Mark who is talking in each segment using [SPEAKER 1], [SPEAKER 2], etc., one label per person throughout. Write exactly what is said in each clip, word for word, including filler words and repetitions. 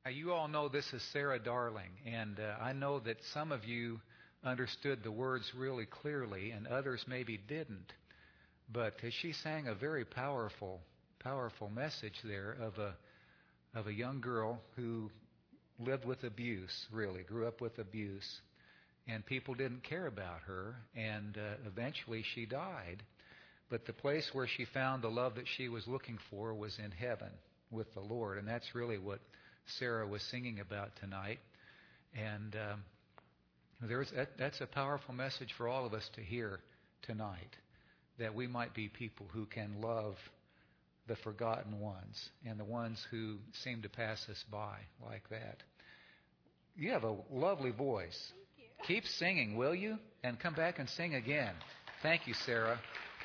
[SPEAKER 1] Uh, You all know this is Sarah Darling, and uh, I know that some of you understood the words really clearly, and others maybe didn't. But uh, she sang a very powerful, powerful message there of a of a young girl who lived with abuse. Really, grew up with abuse, and people didn't care about her, and uh, eventually she died. But the place where she found the love that she was looking for was in heaven with the Lord, and that's really what Sarah was singing about tonight. And um, there's that, that's a powerful message for all of us to hear tonight, that we might be people who can love the forgotten ones and the ones who seem to pass us by like that. You have a lovely voice.
[SPEAKER 2] Thank you.
[SPEAKER 1] Keep singing, will you? And come back and sing again. Thank you, Sarah.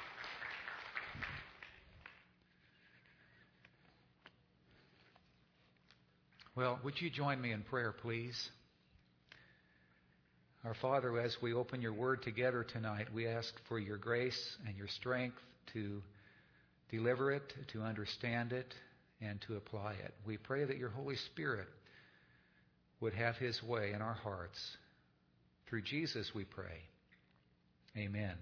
[SPEAKER 1] Well, would you join me in prayer, please? Our Father, as we open your word together tonight, we ask for your grace and your strength to deliver it, to understand it, and to apply it. We pray that your Holy Spirit would have his way in our hearts. Through Jesus we pray. Amen.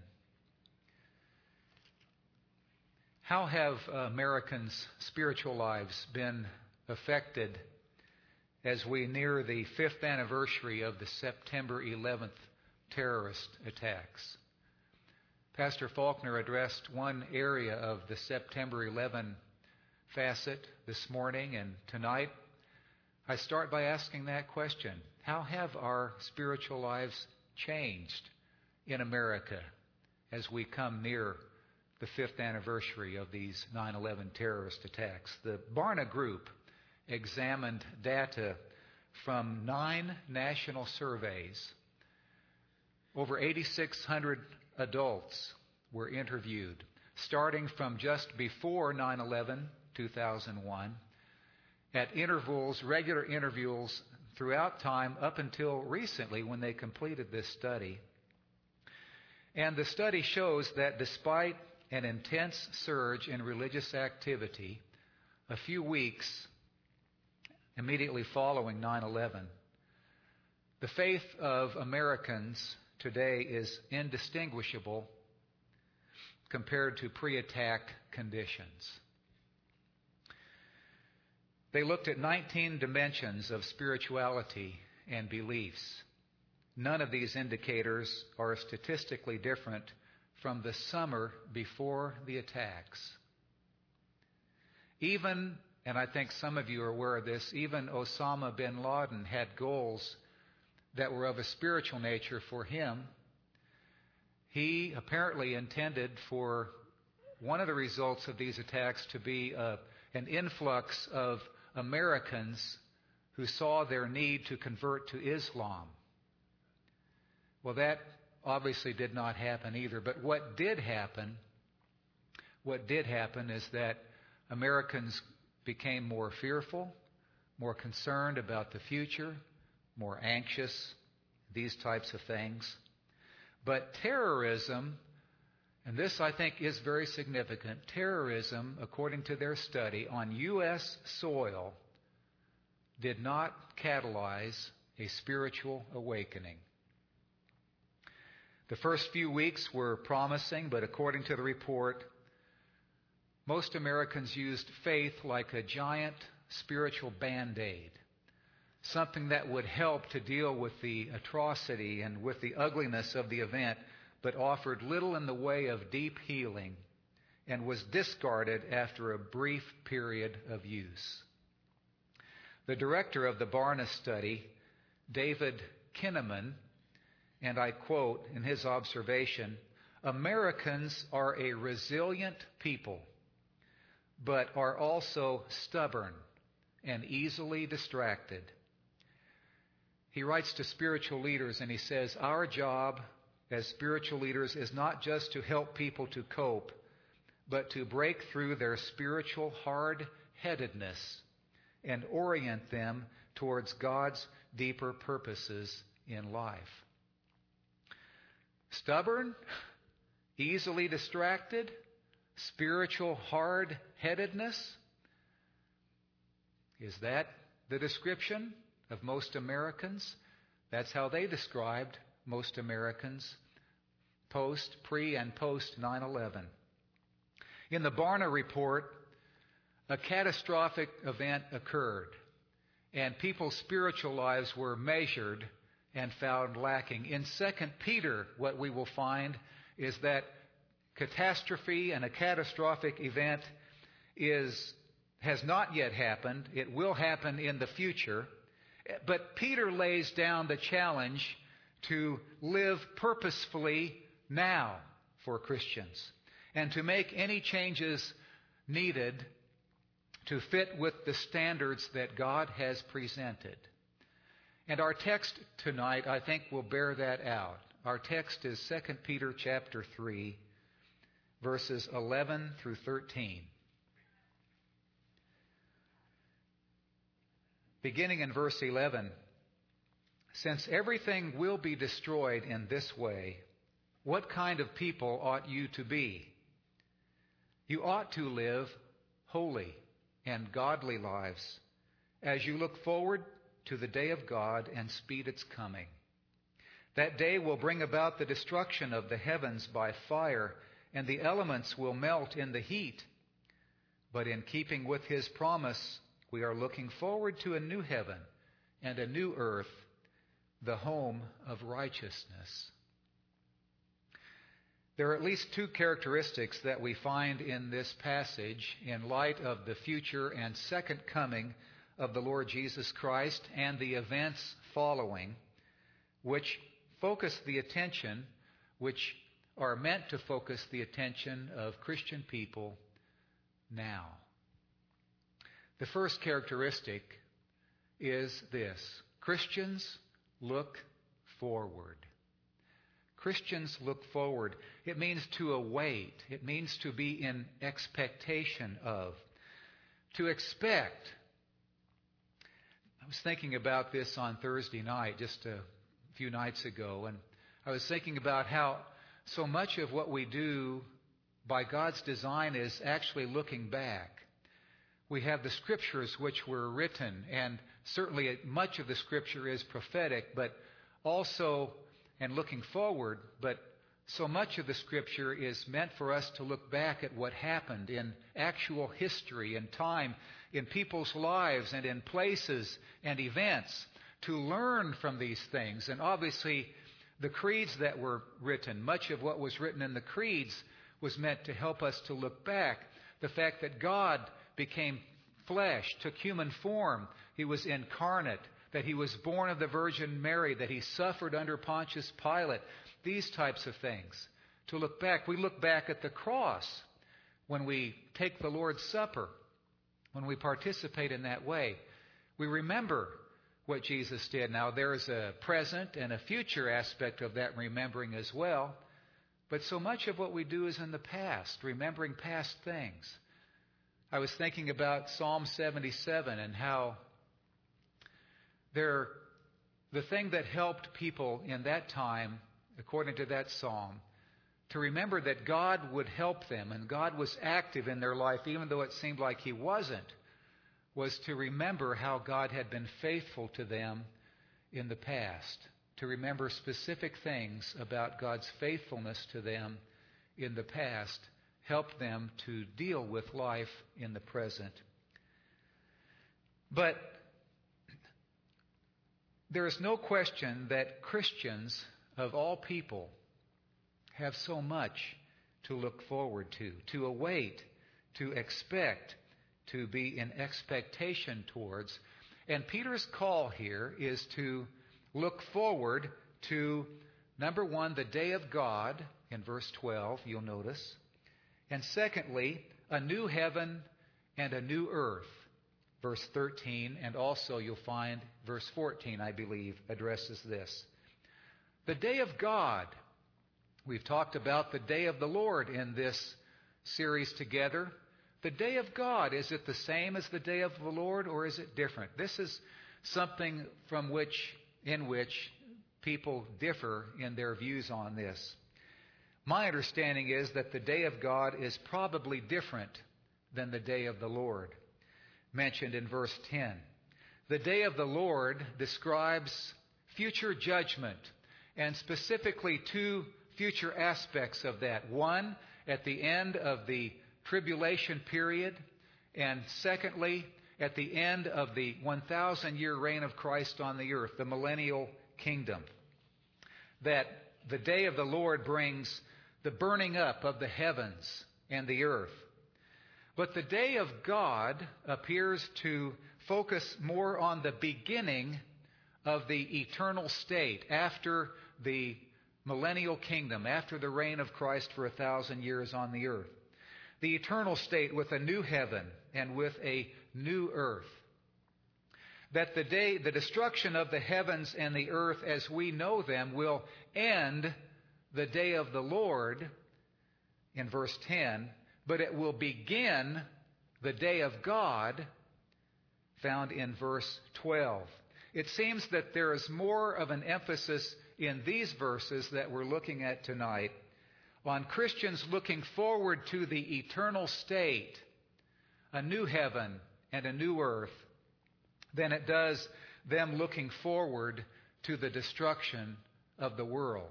[SPEAKER 1] How have Americans' spiritual lives been affected as we near the fifth anniversary of the September eleventh terrorist attacks? Pastor Faulkner addressed one area of the September eleventh facet this morning, and tonight I start by asking that question. How have our spiritual lives changed in America as we come near the fifth anniversary of these nine eleven terrorist attacks? The Barna Group examined data from nine national surveys. Over eighty-six hundred adults were interviewed, starting from just before nine eleven, two thousand one, at intervals, regular intervals throughout time up until recently when they completed this study. And the study shows that despite an intense surge in religious activity, a few weeks immediately following nine eleven, the faith of Americans today is indistinguishable compared to pre-attack conditions. They looked at nineteen dimensions of spirituality and beliefs. None of these indicators are statistically different from the summer before the attacks. Even, and I think some of you are aware of this, even Osama bin Laden had goals that were of a spiritual nature for him. He apparently intended for one of the results of these attacks to be a, an influx of Americans who saw their need to convert to Islam. Well, that obviously did not happen either. But what did happen, what did happen is that Americans became more fearful, more concerned about the future, more anxious, these types of things. But terrorism, and this I think is very significant, terrorism, according to their study, on U S soil did not catalyze a spiritual awakening. The first few weeks were promising, but according to the report, most Americans used faith like a giant spiritual band-aid, something that would help to deal with the atrocity and with the ugliness of the event, but offered little in the way of deep healing and was discarded after a brief period of use. The director of the Barna study, David Kinnaman, and I quote in his observation, "Americans are a resilient people, but are also stubborn and easily distracted." He writes to spiritual leaders and he says, "Our job as spiritual leaders is not just to help people to cope, but to break through their spiritual hard-headedness and orient them towards God's deeper purposes in life." Stubborn, easily distracted, spiritual hard-headedness. Is that the description of most Americans. That's how they described most Americans post, pre, and post nine eleven. In the Barna report, a catastrophic event occurred, and people's spiritual lives were measured and found lacking. In Second Peter, what we will find is that catastrophe and a catastrophic event is has not yet happened. It will happen in the future. But Peter lays down the challenge to live purposefully now for Christians and to make any changes needed to fit with the standards that God has presented. And our text tonight, I think, will bear that out. Our text is Second Peter chapter three, verses eleven through thirteen. Beginning in verse eleven, since everything will be destroyed in this way, what kind of people ought you to be? You ought to live holy and godly lives as you look forward to the day of God and speed its coming. That day will bring about the destruction of the heavens by fire, and the elements will melt in the heat. But in keeping with His promise, we are looking forward to a new heaven and a new earth, the home of righteousness. There are at least two characteristics that we find in this passage in light of the future and second coming of the Lord Jesus Christ and the events following, which focus the attention, which are meant to focus the attention of Christian people now. The first characteristic is this: Christians look forward. Christians look forward. It means to await. It means to be in expectation of. To expect. I was thinking about this on Thursday night, just a few nights ago, and I was thinking about how so much of what we do by God's design is actually looking back. We have the Scriptures which were written, and certainly much of the Scripture is prophetic, but also, and looking forward, but so much of the Scripture is meant for us to look back at what happened in actual history and time, in people's lives and in places and events, to learn from these things. And obviously, the creeds that were written, much of what was written in the creeds was meant to help us to look back. The fact that God became flesh, took human form, He was incarnate, that He was born of the Virgin Mary, that He suffered under Pontius Pilate, these types of things. To look back, we look back at the cross when we take the Lord's Supper, when we participate in that way. We remember what Jesus did. Now, there's a present and a future aspect of that remembering as well, but so much of what we do is in the past, remembering past things. I was thinking about Psalm seventy-seven and how there, the thing that helped people in that time, according to that psalm, to remember that God would help them and God was active in their life, even though it seemed like He wasn't, was to remember how God had been faithful to them in the past, to remember specific things about God's faithfulness to them in the past, helped them to deal with life in the present. But there is no question that Christians of all people have so much to look forward to, to await, to expect, to be in expectation towards. And Peter's call here is to look forward to, number one, the day of God, in verse twelve, you'll notice. And secondly, a new heaven and a new earth, verse thirteen, and also you'll find verse fourteen, I believe, addresses this. The day of God. We've talked about the day of the Lord in this series together. The day of God, is it the same as the day of the Lord, or is it different? This is something from which, in which people differ in their views on this. My understanding is that the day of God is probably different than the day of the Lord, mentioned in verse ten. The day of the Lord describes future judgment, and specifically two future aspects of that. One, at the end of the tribulation period, and secondly, at the end of the one thousand year reign of Christ on the earth, the millennial kingdom. That the day of the Lord brings the burning up of the heavens and the earth. But the day of God appears to focus more on the beginning of the eternal state after the millennial kingdom, after the reign of Christ for a thousand years on the earth. The eternal state with a new heaven and with a new earth. That the day, the destruction of the heavens and the earth as we know them will end the day of the Lord in verse ten, but it will begin the day of God found in verse twelve. It seems that there is more of an emphasis in these verses that we're looking at tonight on Christians looking forward to the eternal state, a new heaven and a new earth, than it does them looking forward to the destruction of the world.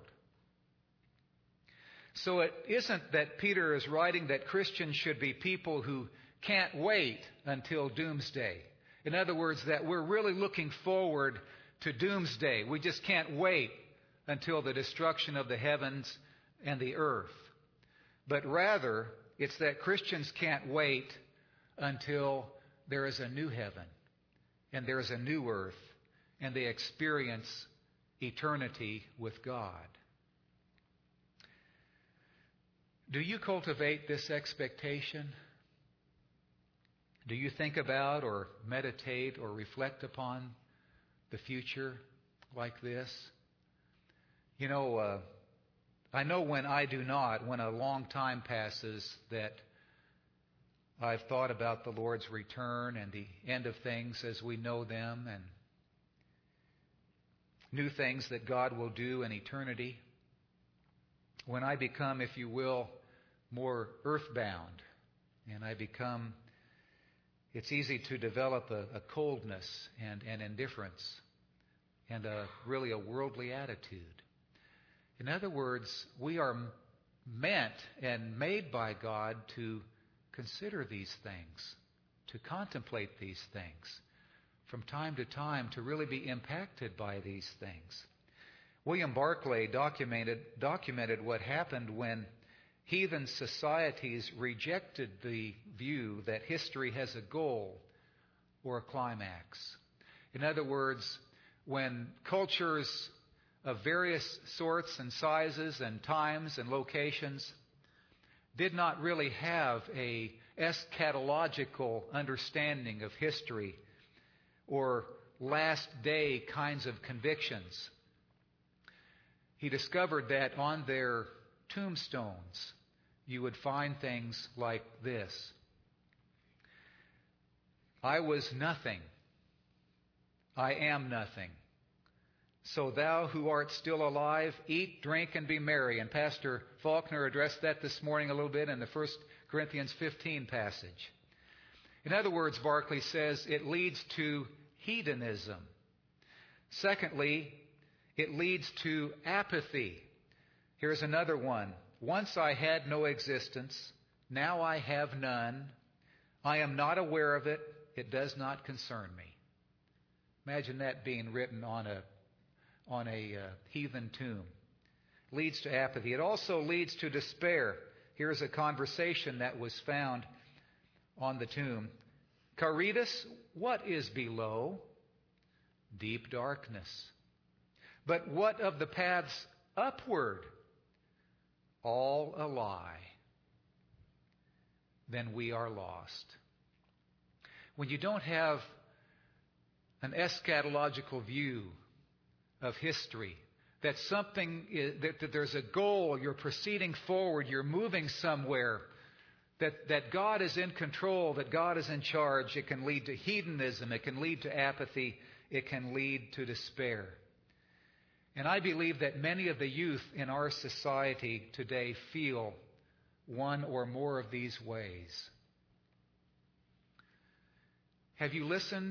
[SPEAKER 1] So it isn't that Peter is writing that Christians should be people who can't wait until doomsday. In other words, that we're really looking forward to doomsday. We just can't wait until the destruction of the heavens and the earth. But rather, it's that Christians can't wait until there is a new heaven and there is a new earth and they experience eternity with God. Do you cultivate this expectation? Do you think about or meditate or reflect upon the future like this? You know, uh, I know when I do not, when a long time passes, that I've thought about the Lord's return and the end of things as we know them and new things that God will do in eternity. When I become, if you will, more earthbound and I become, it's easy to develop a, a coldness and an indifference and a, really a worldly attitude. In other words, we are meant and made by God to consider these things, to contemplate these things, from time to time to really be impacted by these things. William Barclay documented, documented what happened when heathen societies rejected the view that history has a goal or a climax. In other words, when cultures of various sorts and sizes and times and locations did not really have a eschatological understanding of history or last day kinds of convictions, he discovered that on their tombstones you would find things like this: I was nothing, I am nothing. So thou who art still alive, eat, drink, and be merry. And Pastor Faulkner addressed that this morning a little bit in the First Corinthians fifteen passage. In other words, Barclay says it leads to hedonism. Secondly, it leads to apathy. Here's another one. Once I had no existence, now I have none. I am not aware of it. It does not concern me. Imagine that being written on a on a uh, heathen tomb. Leads to apathy. It also leads to despair. Here's a conversation that was found on the tomb. Caritas, what is below? Deep darkness. But what of the paths upward? All a lie. Then we are lost. When you don't have an eschatological view of history, that something is, that, that there's a goal, you're proceeding forward, you're moving somewhere, that, that God is in control, that God is in charge, it can lead to hedonism, it can lead to apathy, it can lead to despair. And I believe that many of the youth in our society today feel one or more of these ways. Have you listened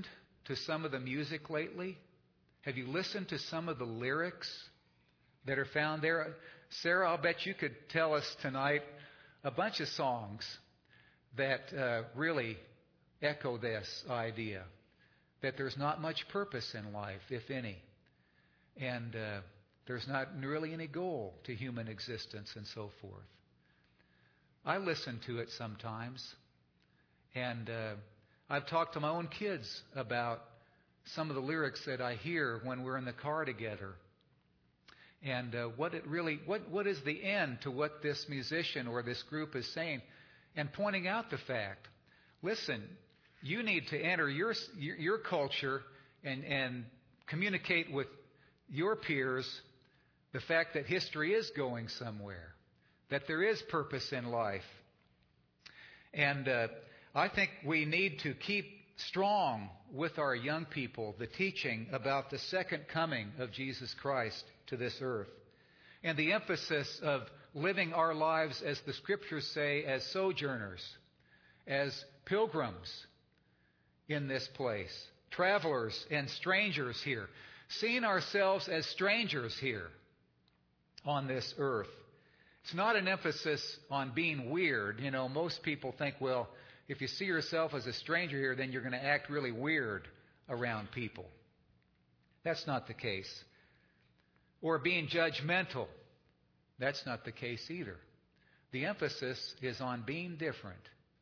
[SPEAKER 1] to some of the music lately? Have you listened to some of the lyrics that are found there? Sarah, I'll bet you could tell us tonight a bunch of songs that uh, really echo this idea, that there's not much purpose in life, if any. And uh, there's not really any goal to human existence and so forth. I listen to it sometimes. And uh, I've talked to my own kids about some of the lyrics that I hear when we're in the car together. And uh, what it really, what, what is the end to what this musician or this group is saying? And pointing out the fact, listen, you need to enter your your, your culture and, and communicate with your peers the fact that history is going somewhere, that there is purpose in life. And uh, I think we need to keep strong with our young people the teaching about the second coming of Jesus Christ to this earth, and the emphasis of living our lives, as the Scriptures say, as sojourners, as pilgrims in this place, travelers and strangers here, seeing ourselves as strangers here on this earth. It's not an emphasis on being weird. You know, most people think, well, if you see yourself as a stranger here, then you're going to act really weird around people. That's not the case. Or being judgmental. That's not the case either. The emphasis is on being different.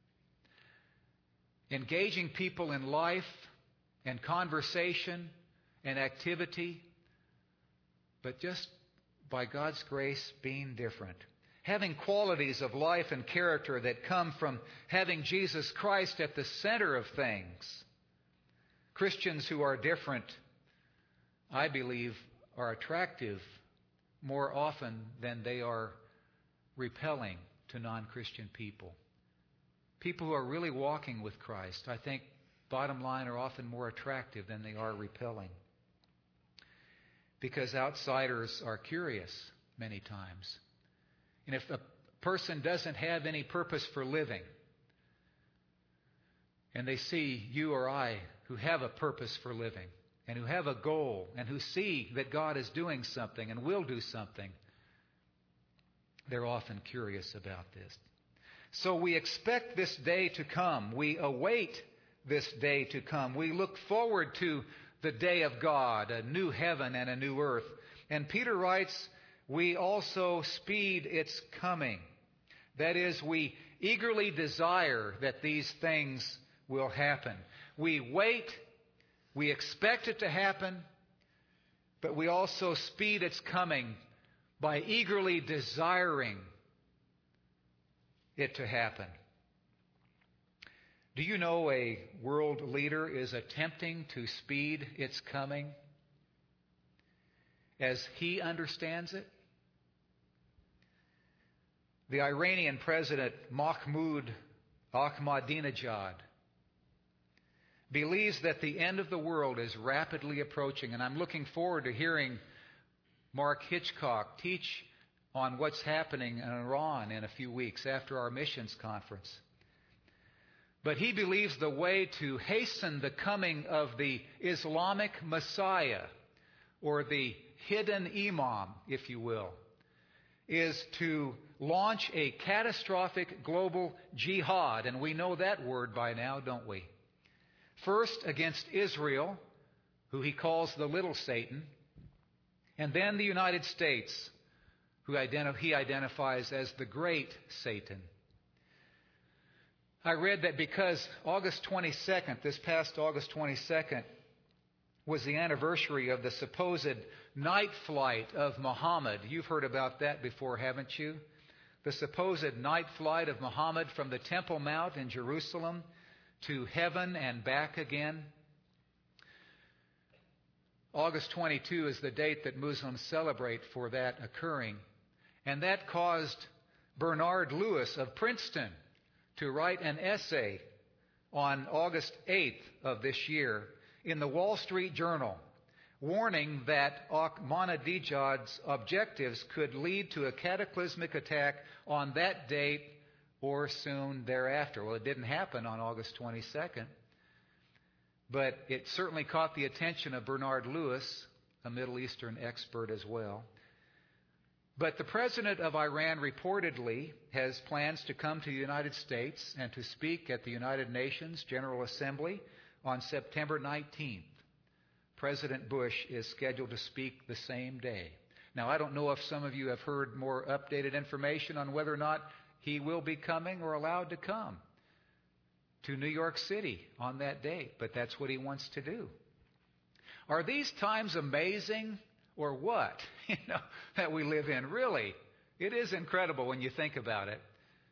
[SPEAKER 1] Engaging people in life and conversation and activity, but just by God's grace being different. Having qualities of life and character that come from having Jesus Christ at the center of things. Christians who are different, I believe, are attractive more often than they are repelling to non-Christian people. People who are really walking with Christ, I think, bottom line, are often more attractive than they are repelling. Because outsiders are curious many times. And if a person doesn't have any purpose for living, and they see you or I who have a purpose for living, and who have a goal, and who see that God is doing something and will do something, they're often curious about this. So we expect this day to come. We await this day to come. We look forward to the day of God, a new heaven and a new earth. And Peter writes, we also speed its coming. That is, we eagerly desire that these things will happen. We wait, we expect it to happen, but we also speed its coming by eagerly desiring it to happen. Do you know a world leader is attempting to speed its coming as he understands it? The Iranian President Mahmoud Ahmadinejad believes that the end of the world is rapidly approaching, and I'm looking forward to hearing Mark Hitchcock teach on what's happening in Iran in a few weeks after our missions conference. But he believes the way to hasten the coming of the Islamic Messiah, or the hidden Imam, if you will, is to launch a catastrophic global jihad. And we know that word by now, don't we? First against Israel, who he calls the little Satan, and then the United States, who he identifies as the great Satan. I read that because August twenty-second, this past August twenty-second, was the anniversary of the supposed night flight of Muhammad. You've heard about that before, haven't you? The supposed night flight of Muhammad from the Temple Mount in Jerusalem to heaven and back again. August twenty-second is the date that Muslims celebrate for that occurring. And that caused Bernard Lewis of Princeton to write an essay on August eighth of this year in the Wall Street Journal, warning that Ahmadinejad's objectives could lead to a cataclysmic attack on that date or soon thereafter. Well, it didn't happen on August twenty-second. but it certainly caught the attention of Bernard Lewis, a Middle Eastern expert as well. But the president of Iran reportedly has plans to come to the United States and to speak at the United Nations General Assembly on September nineteenth. President Bush is scheduled to speak the same day. Now, I don't know if some of you have heard more updated information on whether or not he will be coming or allowed to come to New York City on that day, but that's what he wants to do. Are these times amazing or what, you know, that we live in? Really, it is incredible when you think about it.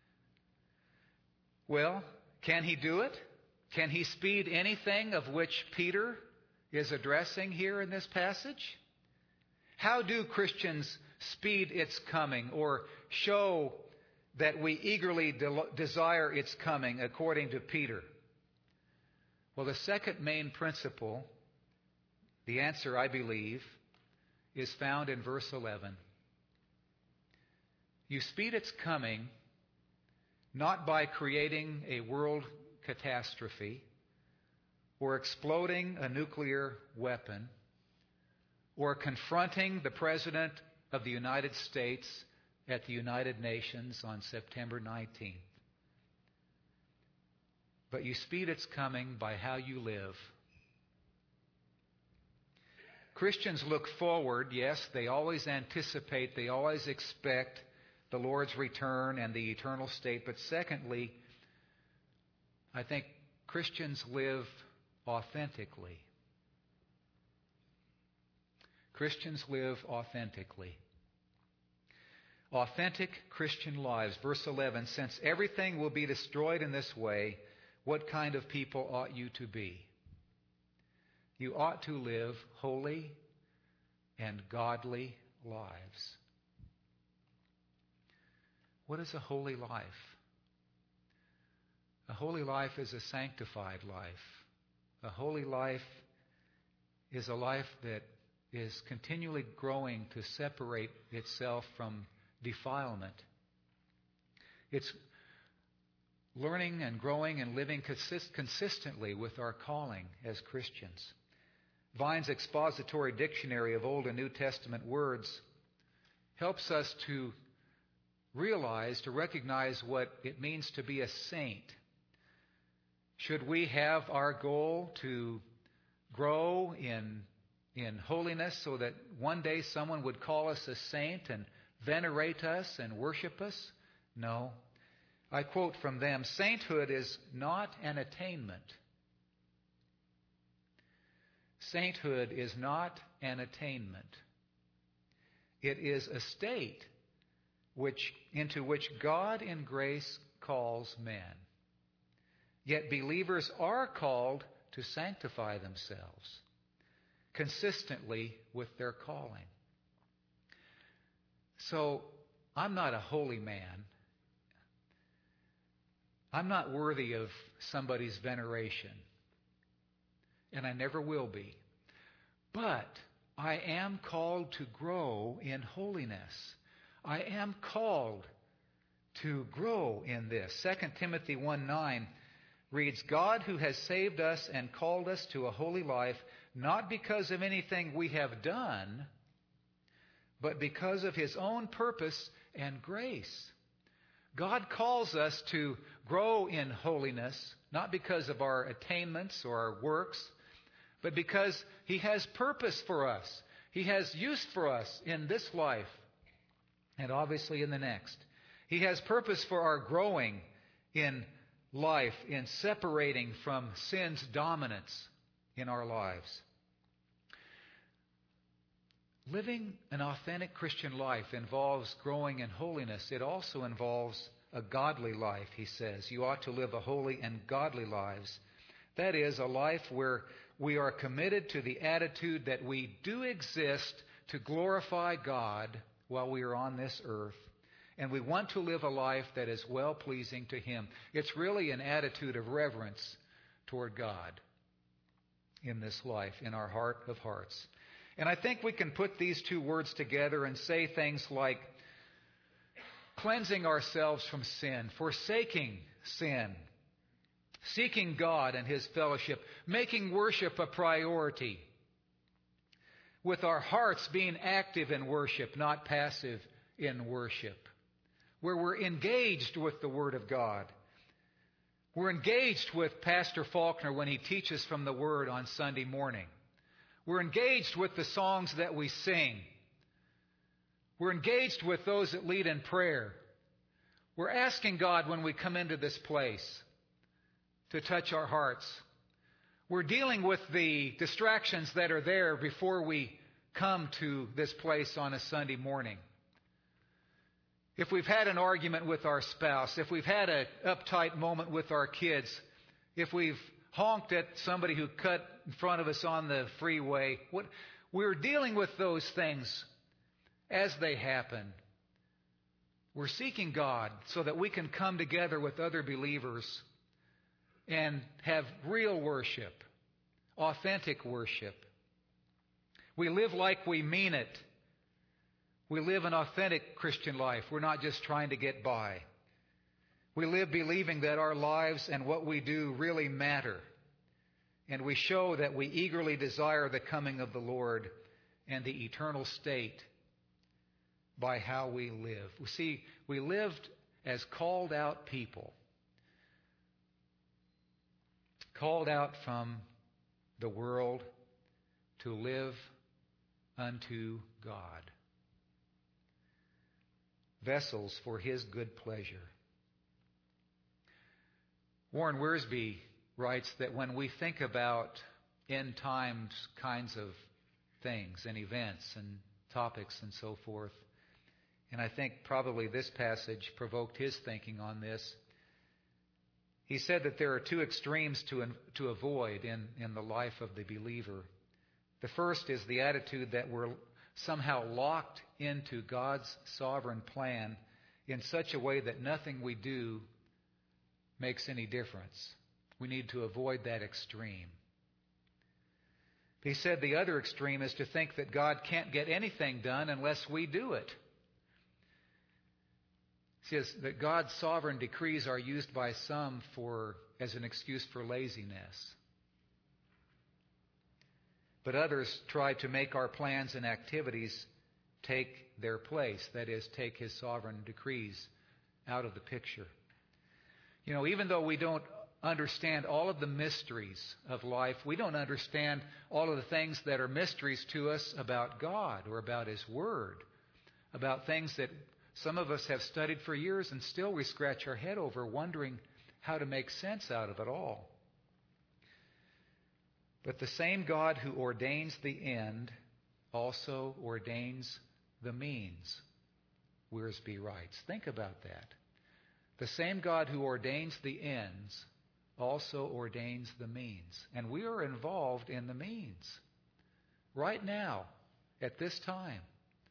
[SPEAKER 1] Well, can he do it? Can he speed anything of which Peter is addressing here in this passage? How do Christians speed its coming or show that we eagerly de- desire its coming according to Peter? Well, the second main principle, the answer, I believe, is found in verse eleven. You speed its coming not by creating a world catastrophe or exploding a nuclear weapon or confronting the President of the United States at the United Nations on September nineteenth. But you speed its coming by how you live. Christians look forward, yes, they always anticipate, they always expect the Lord's return and the eternal state. But secondly, I think Christians live authentically. Christians live authentically. Authentic Christian lives. Verse eleven, since everything will be destroyed in this way, what kind of people ought you to be? You ought to live holy and godly lives. What is a holy life? A holy life is a sanctified life. A holy life is a life that is continually growing to separate itself from defilement. It's learning and growing and living consist- consistently with our calling as Christians. Vine's expository dictionary of Old and New Testament words helps us to realize, to recognize what it means to be a saint. Should we have our goal to grow in, in holiness so that one day someone would call us a saint and venerate us and worship us? No. I quote from them, sainthood is not an attainment. Sainthood is not an attainment. It is a state which, into which God in grace calls men. Yet believers are called to sanctify themselves consistently with their calling. So, I'm not a holy man. I'm not worthy of somebody's veneration. And I never will be. But I am called to grow in holiness. I am called to grow in this. Second Timothy one nine reads, God who has saved us and called us to a holy life, not because of anything we have done, but because of His own purpose and grace. God calls us to grow in holiness, not because of our attainments or our works, but because He has purpose for us. He has use for us in this life and obviously in the next. He has purpose for our growing in life, in separating from sin's dominance in our lives. Living an authentic Christian life involves growing in holiness. It also involves a godly life, he says. You ought to live a holy and godly lives. That is, a life where we are committed to the attitude that we do exist to glorify God while we are on this earth. And we want to live a life that is well-pleasing to Him. It's really an attitude of reverence toward God in this life, in our heart of hearts. And I think we can put these two words together and say things like cleansing ourselves from sin, forsaking sin, seeking God and His fellowship, making worship a priority, with our hearts being active in worship, not passive in worship, where we're engaged with the Word of God. We're engaged with Pastor Faulkner when he teaches from the Word on Sunday morning. We're engaged with the songs that we sing. We're engaged with those that lead in prayer. We're asking God when we come into this place to touch our hearts. We're dealing with the distractions that are there before we come to this place on a Sunday morning. If we've had an argument with our spouse, if we've had an uptight moment with our kids, if we've honked at somebody who cut in front of us on the freeway, what, we're dealing with those things as they happen. We're seeking God so that we can come together with other believers and have real worship, authentic worship. We live like we mean it. We live an authentic Christian life. We're not just trying to get by. We live believing that our lives and what we do really matter. And we show that we eagerly desire the coming of the Lord and the eternal state by how we live. We see, we lived as called out people. Called out from the world to live unto God. Vessels for His good pleasure. Warren Wiersbe writes that when we think about end times kinds of things and events and topics and so forth, and I think probably this passage provoked his thinking on this, he said that there are two extremes to, to avoid in, in the life of the believer. The first is the attitude that we're somehow locked into God's sovereign plan in such a way that nothing we do makes any difference. We need to avoid that extreme. He said the other extreme is to think that God can't get anything done unless we do it. He says that God's sovereign decrees are used by some for as an excuse for laziness. But others try to make our plans and activities take their place. That is, take His sovereign decrees out of the picture. You know, even though we don't understand all of the mysteries of life, we don't understand all of the things that are mysteries to us about God or about His Word, about things that some of us have studied for years and still we scratch our head over, wondering how to make sense out of it all. But the same God who ordains the end also ordains the means, Wiersbe writes. Think about that. The same God who ordains the ends also ordains the means. And we are involved in the means right now, at this time.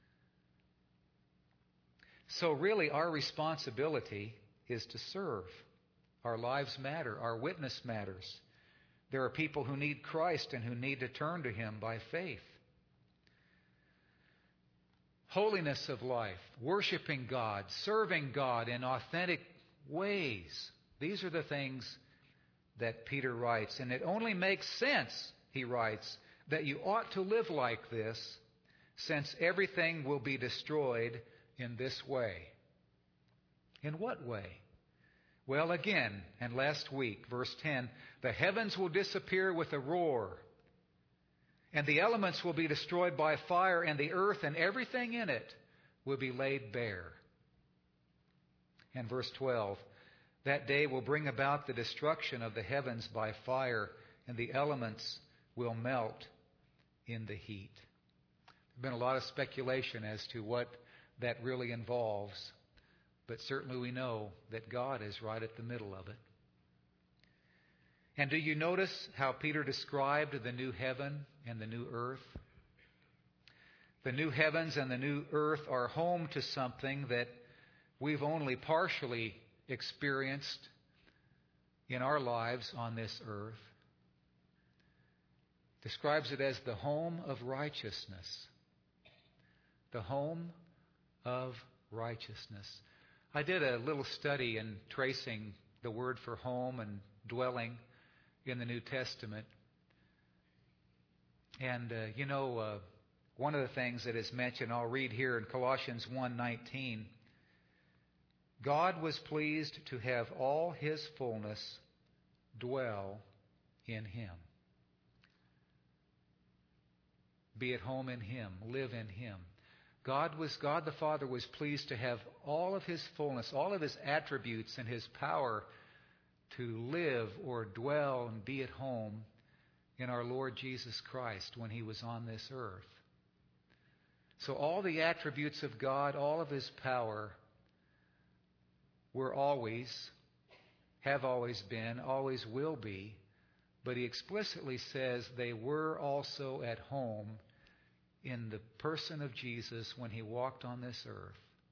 [SPEAKER 1] So really our responsibility is to serve. Our lives matter. Our witness matters. There are people who need Christ and who need to turn to Him by faith. Holiness of life, worshiping God, serving God in authentic ways. These are the things that Peter writes. And it only makes sense, he writes, that you ought to live like this, since everything will be destroyed in this way. In what way? Well, again, and last week, verse ten, the heavens will disappear with a roar, and the elements will be destroyed by fire, and the earth and everything in it will be laid bare. And verse twelve, that day will bring about the destruction of the heavens by fire, and the elements will melt in the heat. There's been a lot of speculation as to what that really involves. But certainly we know that God is right at the middle of it. And do you notice how Peter described the new heaven and the new earth? The new heavens and the new earth are home to something that we've only partially experienced in our lives on this earth. Describes it as the home of righteousness. The home of righteousness. I did a little study in tracing the word for home and dwelling in the New Testament. And, uh, you know, uh, one of the things that is mentioned, I'll read here in Colossians one nineteen, God was pleased to have all His fullness dwell in Him. Be at home in Him, live in Him. God was God the Father was pleased to have all of His fullness, all of His attributes and His power to live or dwell and be at home in our Lord Jesus Christ when He was on this earth. So all the attributes of God, all of His power were always, have always been, always will be, but He explicitly says they were also at home in the person of Jesus when He walked on this earth.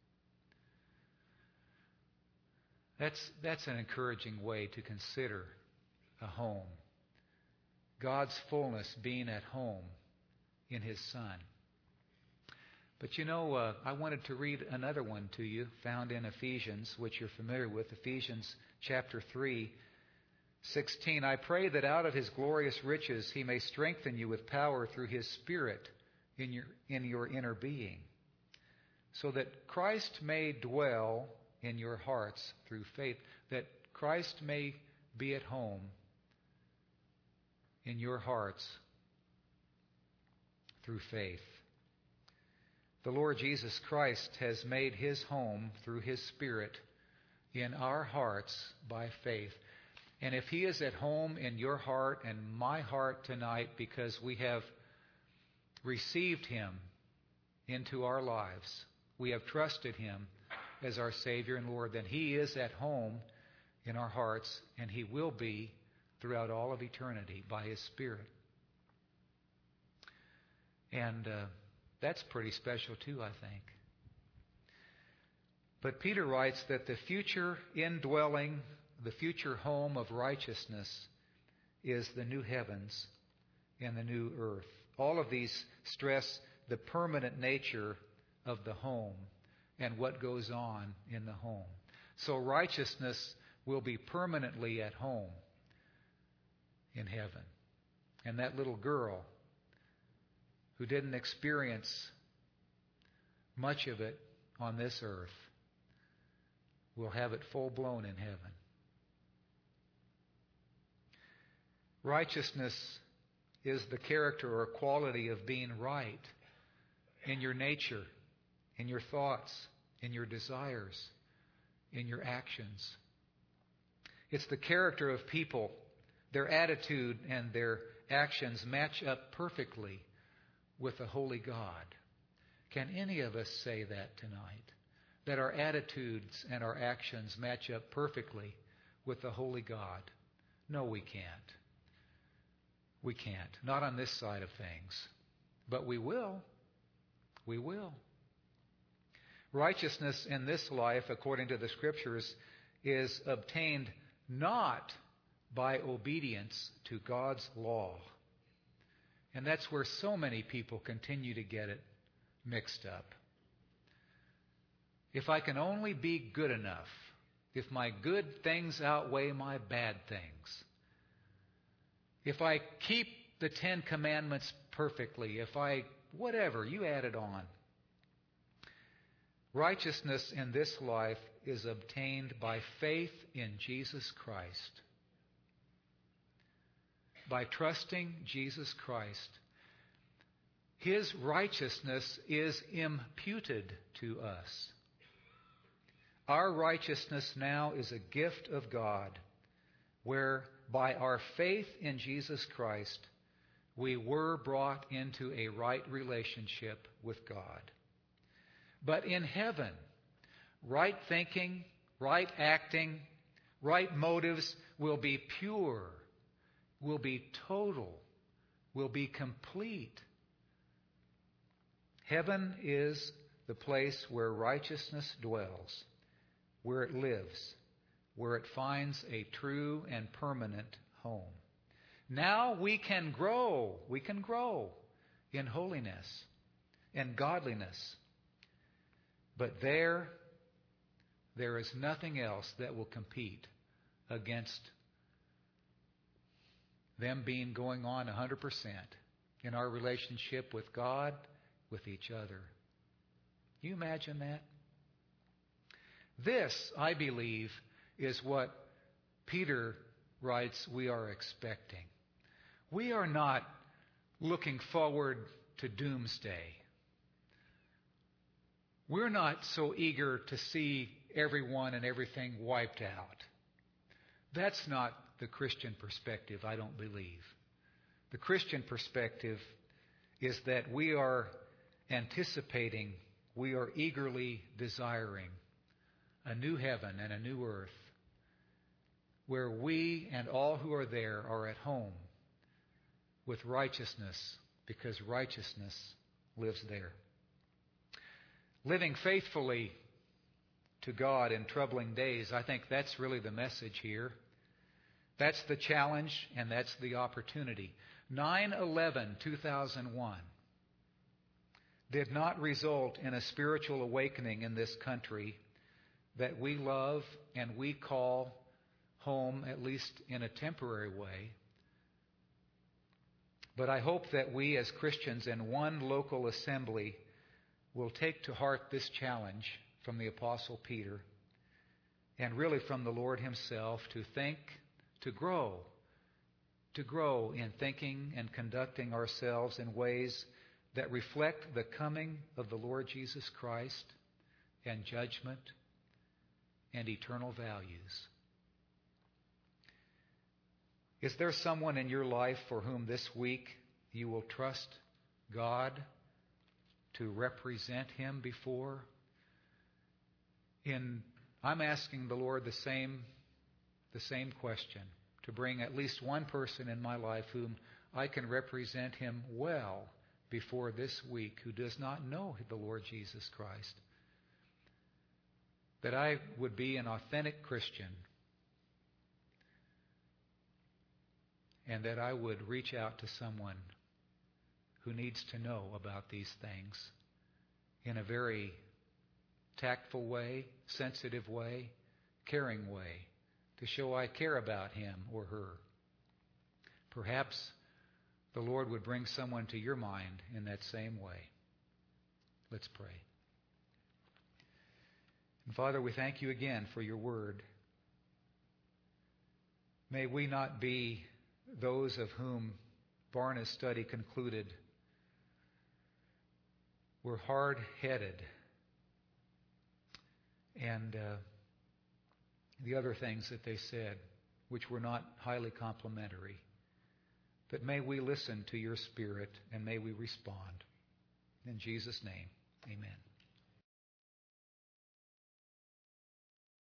[SPEAKER 1] That's, that's an encouraging way to consider a home. God's fullness being at home in His Son. But you know, uh, I wanted to read another one to you, found in Ephesians, which you're familiar with, Ephesians chapter three, sixteen. I pray that out of His glorious riches He may strengthen you with power through His Spirit in your, in your inner being, so that Christ may dwell in your hearts through faith, that Christ may be at home in your hearts through faith. The Lord Jesus Christ has made His home through His Spirit in our hearts by faith. And if He is at home in your heart and my heart tonight because we have received Him into our lives, we have trusted Him as our Savior and Lord, then He is at home in our hearts, and He will be throughout all of eternity by His Spirit. And uh, that's pretty special too, I think. But Peter writes that the future indwelling, the future home of righteousness is the new heavens and the new earth. All of these stress the permanent nature of the home and what goes on in the home. So righteousness will be permanently at home in heaven. And that little girl who didn't experience much of it on this earth will have it full blown in heaven. Righteousness is the character or quality of being right in your nature, in your thoughts, in your desires, in your actions. It's the character of people. Their attitude and their actions match up perfectly with a holy God. Can any of us say that tonight? That our attitudes and our actions match up perfectly with the holy God? No, we can't. We can't. Not on this side of things. But we will. We will. Righteousness in this life, according to the Scriptures, is obtained not by obedience to God's law. And that's where so many people continue to get it mixed up. If I can only be good enough, if my good things outweigh my bad things, if I keep the Ten Commandments perfectly, if I, whatever, you add it on. Righteousness in this life is obtained by faith in Jesus Christ. By trusting Jesus Christ. His righteousness is imputed to us. Our righteousness now is a gift of God, where by our faith in Jesus Christ, we were brought into a right relationship with God. But in heaven, right thinking, right acting, right motives will be pure, will be total, will be complete. Heaven is the place where righteousness dwells, where it lives, where it finds a true and permanent home. Now we can grow, we can grow in holiness and godliness. But there, there is nothing else that will compete against them being going on one hundred percent in our relationship with God, with each other. Can you imagine that? This, I believe, is what Peter writes we are expecting. We are not looking forward to doomsday. We're not so eager to see everyone and everything wiped out. That's not the Christian perspective, I don't believe. The Christian perspective is that we are anticipating, we are eagerly desiring a new heaven and a new earth where we and all who are there are at home with righteousness, because righteousness lives there. Living faithfully to God in troubling days, I think that's really the message here. That's the challenge and that's the opportunity. nine eleven two thousand one did not result in a spiritual awakening in this country that we love and we call home, at least in a temporary way. But I hope that we as Christians in one local assembly will take to heart this challenge from the Apostle Peter and really from the Lord Himself to think, to grow, to grow in thinking and conducting ourselves in ways that reflect the coming of the Lord Jesus Christ and judgment and eternal values. Is there someone in your life for whom this week you will trust God to represent Him before? In, I'm asking the Lord the same, the same question, to bring at least one person in my life whom I can represent Him well before this week who does not know the Lord Jesus Christ. That I would be an authentic Christian and that I would reach out to someone who needs to know about these things in a very tactful way, sensitive way, caring way, to show I care about him or her. Perhaps the Lord would bring someone to your mind in that same way. Let's pray. And Father, we thank you again for your word. May we not be those of whom Barna's study concluded were hard-headed and uh, the other things that they said, which were not highly complimentary. But may we listen to your Spirit and may we respond. In Jesus' name, amen.